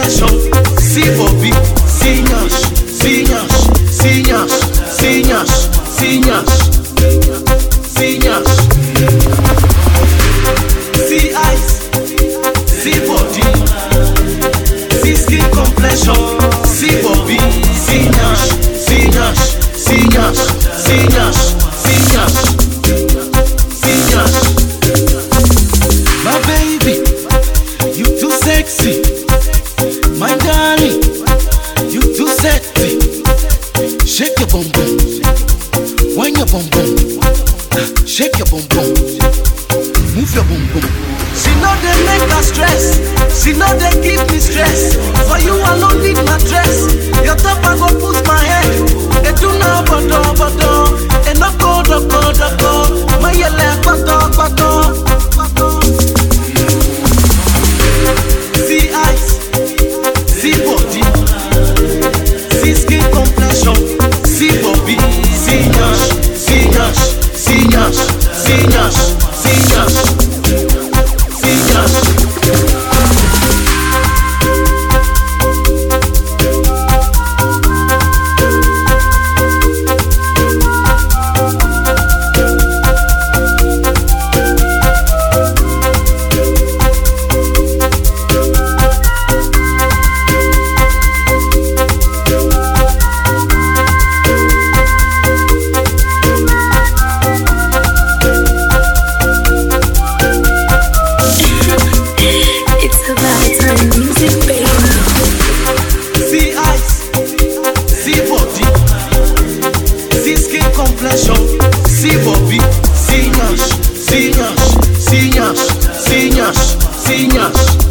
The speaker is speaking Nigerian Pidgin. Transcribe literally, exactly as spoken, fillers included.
complexion. See Bobby, see Nyash, see Nyash, see Nyash, see Nyash, see Nyash, see Nyash. See eyes, see body, see skin complexion. See Bobby, see Nyash, see Nyash, see Nyash, see Nyash, see Nyash, see Nyash. My baby, you too sexy. My darling, you too sexy. Shake your bum bum, wind your bum bum, shake your bum bum, move your bum bum. She know they make her stress, she know they give me stress. For you I don't need my dress. Your top I go put my head. They do now bado bado, and no go do go do go. My yele bado bado. See eyes, see body, see skin complexion. See Bobby, see Nyash, see Nyash, see Nyash, see Nyash, see Nyash, see Nyash. See Bobby, see Nyash, see Nyash, see Nyash, see Nyash, see Nyash.